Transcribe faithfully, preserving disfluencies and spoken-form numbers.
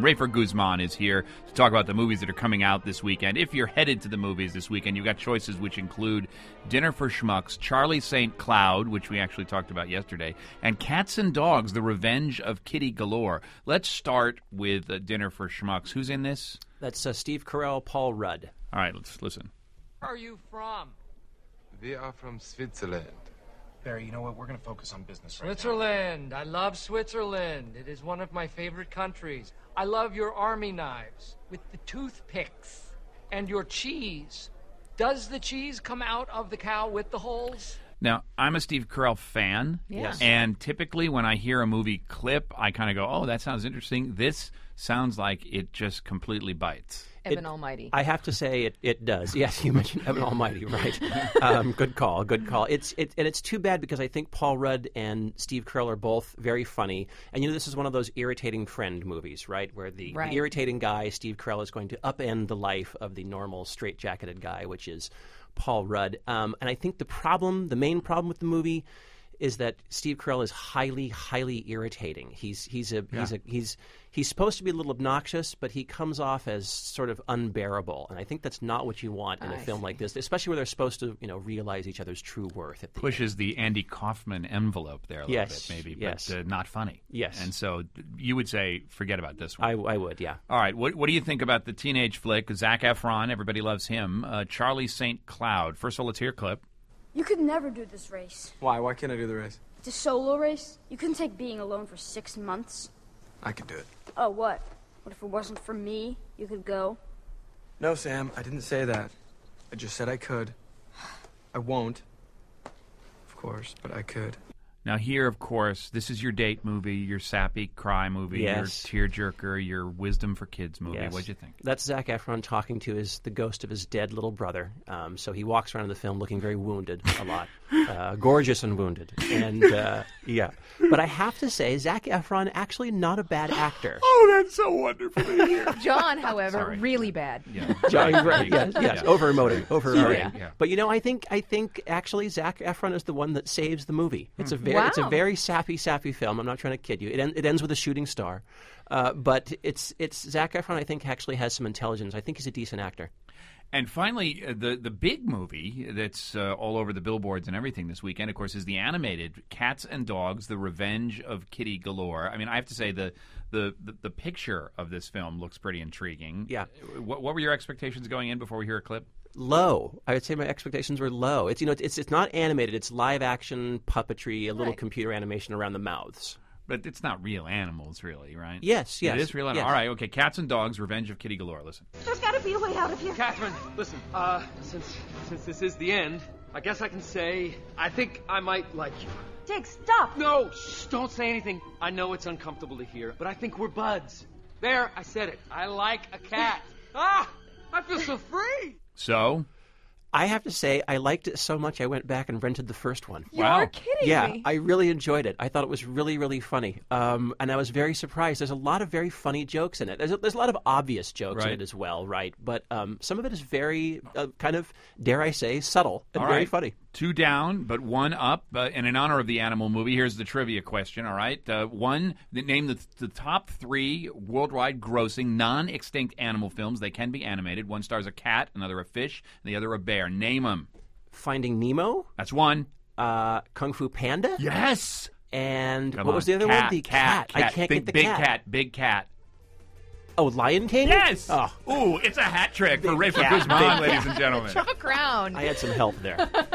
Rafer Guzman is here to talk about the movies that are coming out this weekend. If you're headed to the movies this weekend, you've got choices which include Dinner for Schmucks, Charlie Saint Cloud, which we actually talked about yesterday, and Cats and Dogs, The Revenge of Kitty Galore. Let's start with uh, Dinner for Schmucks. Who's in this? That's uh, Steve Carell, Paul Rudd. All right, let's listen. Where are you from? We are from Switzerland. Barry, you know what? We're going to focus on business right Switzerland. I love Switzerland. It is one of my favorite countries. I love your army knives with the toothpicks and your cheese. Does the cheese come out of the cow with the holes? Now, I'm a Steve Carell fan, Yes. and typically when I hear a movie clip, I kind of go, oh, that sounds interesting. This sounds like it just completely bites. Evan It- Almighty. I have to say it, it does. Yes, you mentioned Evan Almighty, right? Um, good call, good call. It's it, and it's too bad because I think Paul Rudd and Steve Carell are both very funny. And you know, this is one of those irritating friend movies, right? Where the, Right. the irritating guy, Steve Carell, is going to upend the life of the normal, straight-jacketed guy, which is Paul Rudd. Um, and I think the problem, the main problem with the movie, is that Steve Carell is highly, highly irritating. He's he's a he's a he's he's supposed to be a little obnoxious, but he comes off as sort of unbearable. And I think that's not what you want in a I film see. like this, especially where they're supposed to, you know, realize each other's true worth at the Pushes the Andy Kaufman envelope there a little Yes, bit, maybe, yes. but uh, not funny. Yes. And so you would say, forget about this one. I, I would, yeah. All right, what, what do you think about the teenage flick? Zac Efron, everybody loves him. Uh, Charlie Saint Cloud. First of all, let's hear a clip. You could never do this race. Why? Why can't I do the race? It's a solo race. You couldn't take being alone for six months. I can do it. Oh, what? What if it wasn't for me? You could go? No, Sam, I didn't say that. I just said I could. I won't, of course, but I could. Now here, of course, this is your date movie, your sappy cry movie, Yes. your tearjerker, your wisdom for kids movie. Yes. What'd you think? That's Zac Efron talking to his the ghost of his dead little brother. Um, so he walks around in the film looking very wounded a lot, uh, gorgeous and wounded. And uh, yeah, but I have to say, Zac Efron actually not a bad actor. Oh, that's so wonderful to hear. John, however, Sorry. really bad. Yeah. John, right, yes, yes, Yeah. over emoting, over emoting. Yeah. Yeah. But you know, I think I think actually Zac Efron is the one that saves the movie. It's a very it's a Wow. very sappy, sappy film. I'm not trying to kid you. It en- it ends with a shooting star, uh, but it's it's Zac Efron. I think actually has some intelligence. I think he's a decent actor. And finally, uh, the the big movie that's uh, all over the billboards and everything this weekend, of course, is the animated Cats and Dogs: The Revenge of Kitty Galore. I mean, I have to say the the the, the picture of this film looks pretty intriguing. Yeah. What, what were your expectations going in before we hear a clip? Low. I would say my expectations were low. It's you know it's it's not animated. It's live action puppetry, a little Right. computer animation around the mouths. But it's not real animals, really, right? Yes, yes. It is real animals. yes. All right, okay. Cats and Dogs: Revenge of Kitty Galore. Listen. There's got to be a way out of here. Catherine, listen, uh, since since this is the end, I guess I can say I think I might like you. Jake, stop. No, shh, don't say anything. I know it's uncomfortable to hear, but I think we're buds. There, I said it. I like a cat. Ah, I feel so free. So, I have to say, I liked it so much I went back and rented the first one. You're Wow. kidding Yeah, me. I really enjoyed it. I thought it was really, really funny. Um, and I was very surprised. There's a lot of very funny jokes in it. There's a, there's a lot of obvious jokes in Right. it as well, right? But um, some of it is very, uh, kind of, dare I say, subtle and all very right. funny. Two down, but one up. Uh, and in honor of the animal movie, here's the trivia question, all right? Uh, one, name the, the top three worldwide grossing non-extinct animal films. They can be animated. One stars a cat, another a fish, and the other a bear. Name them. Finding Nemo, That's one. uh, Kung Fu Panda, Yes! and Come what on. was the other cat, one? The cat, I can't Think get the big cat. cat. Big cat. Oh, Lion King? Yes! Oh, Ooh, it's a hat trick for Big Rafer cat. Guzman, Big ladies and gentlemen. Chuck Round. I had some help there.